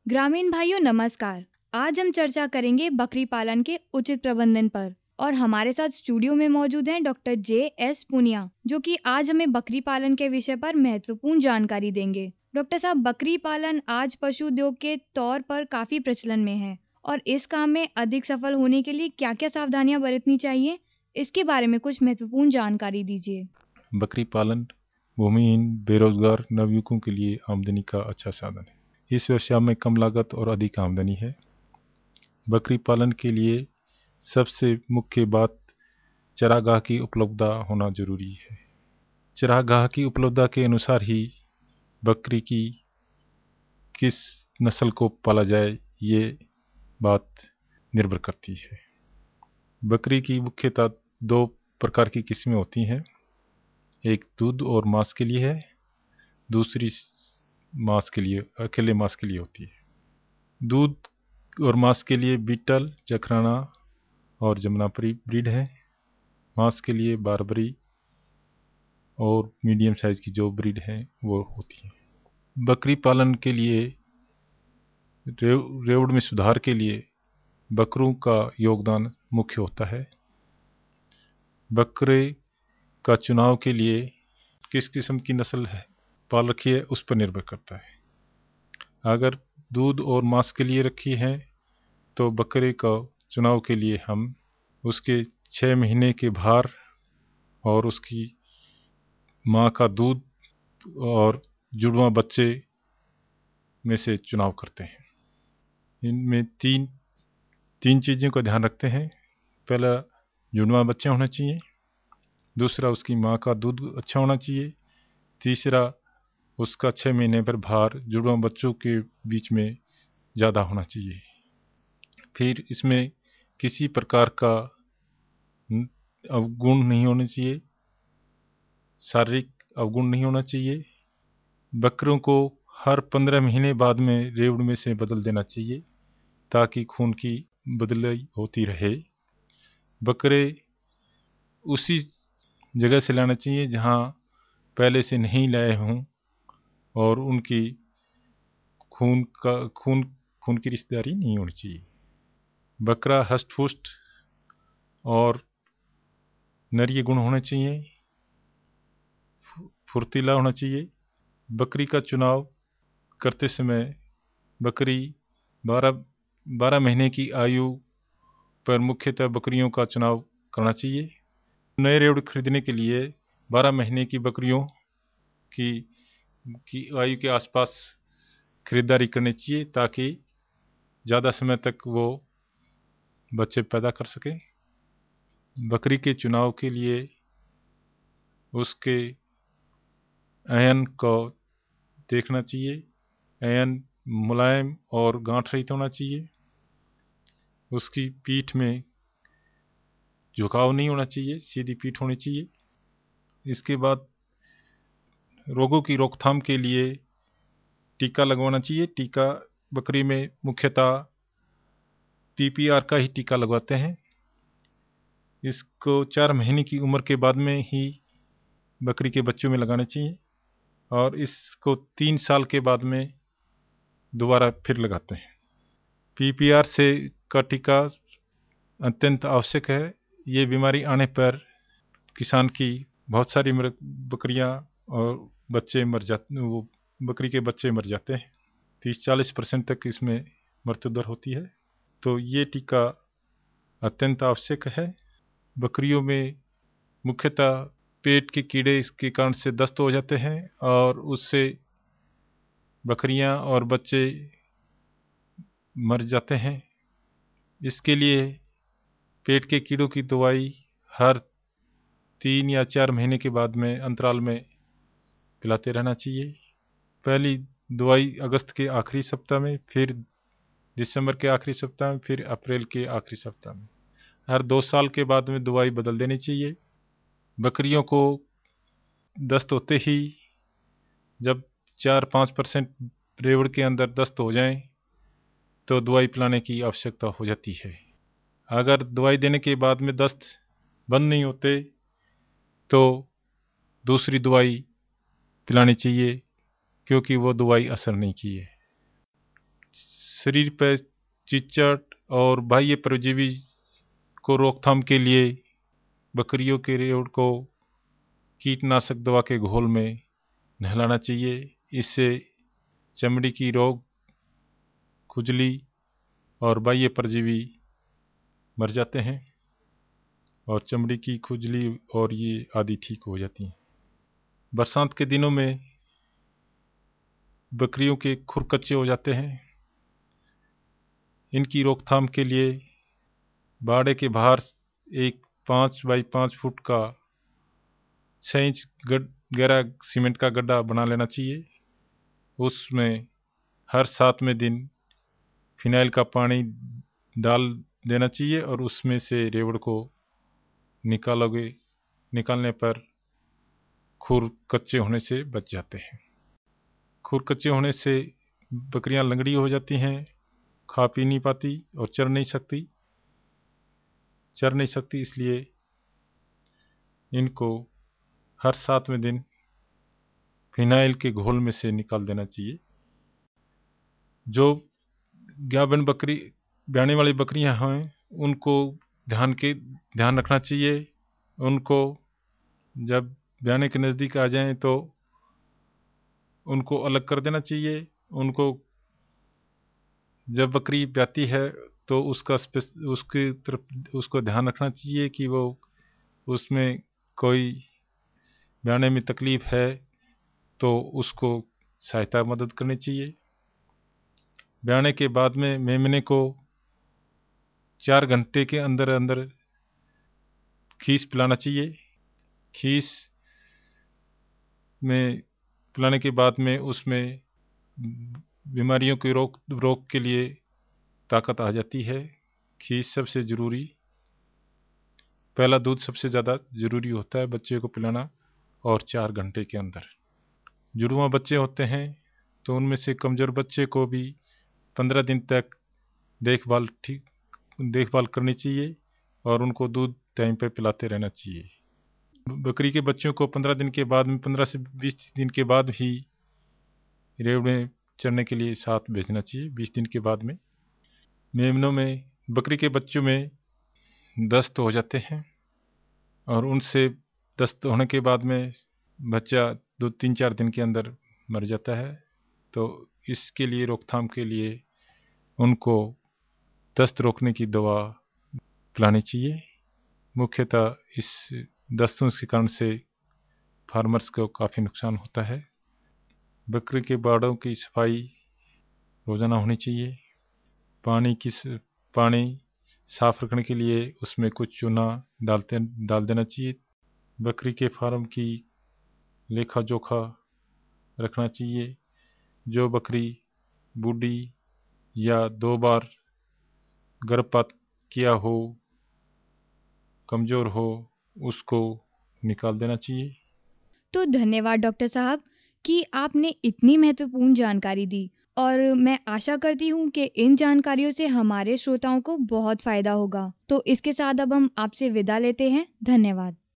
ग्रामीण भाइयों नमस्कार। आज हम चर्चा करेंगे बकरी पालन के उचित प्रबंधन पर और हमारे साथ स्टूडियो में मौजूद हैं डॉक्टर J.S. पुनिया, जो कि आज हमें बकरी पालन के विषय पर महत्वपूर्ण जानकारी देंगे। डॉक्टर साहब, बकरी पालन आज पशु उद्योग के तौर पर काफी प्रचलन में है और इस काम में अधिक सफल होने के लिए क्या-क्या सावधानियां बरतनी चाहिए, इसके बारे में कुछ महत्वपूर्ण जानकारी दीजिए। बकरी पालन भूमिहीन बेरोजगार नवयुवकों के लिए आमदनी का अच्छा साधन है। इस व्यवसाय में कम लागत और अधिक आमदनी है। बकरी पालन के लिए सबसे मुख्य बात चारागाह की उपलब्धता होना जरूरी है। चारागाह की उपलब्धता के अनुसार ही बकरी की किस नस्ल को पाला जाए ये बात निर्भर करती है। बकरी की मुख्यतः दो प्रकार की किस्में होती हैं। एक दूध और मांस के लिए है, दूसरी मांस के लिए, अकेले मांस के लिए होती है। दूध और मांस के लिए बीटल, जखराना और जमुनापरी ब्रीड है। मांस के लिए बारबरी और मीडियम साइज की जो ब्रीड है वो होती है। बकरी पालन के लिए रेवड़ में सुधार के लिए बकरों का योगदान मुख्य होता है। बकरे का चुनाव के लिए किस किस्म की नस्ल है पाल रखी है उस पर निर्भर करता है। अगर दूध और मांस के लिए रखी है तो बकरे का चुनाव के लिए हम उसके 6 महीने के भार और उसकी माँ का दूध और जुड़वा बच्चे में से चुनाव करते हैं। इनमें तीन चीज़ों का ध्यान रखते हैं। पहला, जुड़वा बच्चे होना चाहिए। दूसरा, उसकी माँ का दूध अच्छा होना चाहिए। तीसरा, उसका 6 महीने पर भार जुड़वा बच्चों के बीच में ज़्यादा होना चाहिए। फिर इसमें किसी प्रकार का अवगुण नहीं होना चाहिए, शारीरिक अवगुण नहीं होना चाहिए। बकरों को हर 15 महीने बाद में रेवड़ में से बदल देना चाहिए ताकि खून की बदलाई होती रहे। बकरे उसी जगह से लाना चाहिए जहाँ पहले से नहीं लाए हों और उनकी खून की रिश्तेदारी नहीं होनी चाहिए। बकरा हष्ट-पुष्ट और नरीय गुण होने चाहिए, फुर्तीला होना चाहिए। बकरी का चुनाव करते समय बकरी 12 महीने की आयु पर मुख्यतः बकरियों का चुनाव करना चाहिए। नए रेवड़ खरीदने के लिए 12 महीने की बकरियों की आयु के आसपास खरीदारी करनी चाहिए ताकि ज़्यादा समय तक वो बच्चे पैदा कर सकें। बकरी के चुनाव के लिए उसके अयन को देखना चाहिए। अयन मुलायम और गांठ रहित होना चाहिए। उसकी पीठ में झुकाव नहीं होना चाहिए, सीधी पीठ होनी चाहिए। इसके बाद रोगों की रोकथाम के लिए टीका लगवाना चाहिए। टीका बकरी में मुख्यतः PPR का ही टीका लगवाते हैं। इसको 4 महीने की उम्र के बाद में ही बकरी के बच्चों में लगाना चाहिए और इसको 3 साल के बाद में दोबारा फिर लगाते हैं। PPR का टीका अत्यंत आवश्यक है। ये बीमारी आने पर किसान की बहुत सारी बकरियां और बकरी के बच्चे मर जाते हैं। 30-40% तक इसमें मृत्यु दर होती है। तो ये टीका अत्यंत आवश्यक है। बकरियों में मुख्यतः पेट के कीड़े इसके कारण से दस्त हो जाते हैं और उससे बकरियां और बच्चे मर जाते हैं। इसके लिए पेट के कीड़ों की दवाई हर 3 या 4 महीने के बाद में अंतराल में पिलाते रहना चाहिए। पहली दवाई अगस्त के आखिरी सप्ताह में, फिर दिसंबर के आखिरी सप्ताह में, फिर अप्रैल के आखिरी सप्ताह में। हर 2 साल के बाद में दवाई बदल देनी चाहिए। बकरियों को दस्त होते ही जब 4-5% रेवड़ के अंदर दस्त हो जाएं तो दवाई पिलाने की आवश्यकता हो जाती है। अगर दवाई देने के बाद में दस्त बंद नहीं होते तो दूसरी दवाई पिलानी चाहिए क्योंकि वो दवाई असर नहीं की है। शरीर पर चिचट और बाह्य परजीवी को रोकथाम के लिए बकरियों के रेवड़ को कीटनाशक दवा के घोल में नहलाना चाहिए। इससे चमड़ी की रोग, खुजली और बाह्य परजीवी मर जाते हैं और चमड़ी की खुजली और ये आदि ठीक हो जाती हैं। बरसात के दिनों में बकरियों के खुर कच्चे हो जाते हैं। इनकी रोकथाम के लिए बाड़े के बाहर एक 5 बाई 5 फुट का 6 इंच गहरा सीमेंट का गड्ढा बना लेना चाहिए। उसमें हर 7वें दिन फिनाइल का पानी डाल देना चाहिए और उसमें से रेवड़ को निकालने पर खुर कच्चे होने से बच जाते हैं। खुर कच्चे होने से बकरियां लंगड़ी हो जाती हैं, खा पी नहीं पाती और चर नहीं सकती। इसलिए इनको हर 7वें दिन फिनाइल के घोल में से निकाल देना चाहिए। जो गाभिन बकरी ब्याने वाली बकरियां हैं उनको ध्यान रखना चाहिए। उनको जब ब्याने के नज़दीक आ जाएं तो उनको अलग कर देना चाहिए। उनको जब बकरी ब्याती है तो उसको ध्यान रखना चाहिए कि वो उसमें कोई ब्याने में तकलीफ है तो उसको सहायता मदद करनी चाहिए। ब्याने के बाद में मेमने को 4 घंटे के अंदर अंदर खीस पिलाना चाहिए। खीस में पिलाने के बाद में उसमें बीमारियों के रोग के लिए ताकत आ जाती है। खीस सबसे ज़रूरी, पहला दूध सबसे ज़्यादा ज़रूरी होता है बच्चे को पिलाना, और 4 घंटे के अंदर। जुड़वा बच्चे होते हैं तो उनमें से कमज़ोर बच्चे को भी 15 दिन तक देखभाल करनी चाहिए और उनको दूध टाइम पे पिलाते रहना चाहिए। बकरी के बच्चों को 15 दिन के बाद में 15 से 20 दिन के बाद ही रेवड़ में चरने के लिए साथ भेजना चाहिए। 20 दिन के बाद में मेमनों में बकरी के बच्चों में दस्त हो जाते हैं और उनसे दस्त होने के बाद में बच्चा 2-3-4 दिन के अंदर मर जाता है। तो इसके लिए रोकथाम के लिए उनको दस्त रोकने की दवा पिलानी चाहिए। मुख्यतः इस दस्तों के कारण से फार्मर्स को काफ़ी नुकसान होता है। बकरी के बाड़ों की सफाई रोज़ाना होनी चाहिए। पानी साफ रखने के लिए उसमें कुछ चूना डाल देना चाहिए। बकरी के फार्म की लेखा जोखा रखना चाहिए। जो बकरी बूढ़ी या 2 बार गर्भपात किया हो, कमज़ोर हो, उसको निकाल देना चाहिए। तो धन्यवाद डॉक्टर साहब कि आपने इतनी महत्वपूर्ण जानकारी दी, और मैं आशा करती हूँ कि इन जानकारियों से हमारे श्रोताओं को बहुत फायदा होगा। तो इसके साथ अब हम आपसे विदा लेते हैं। धन्यवाद।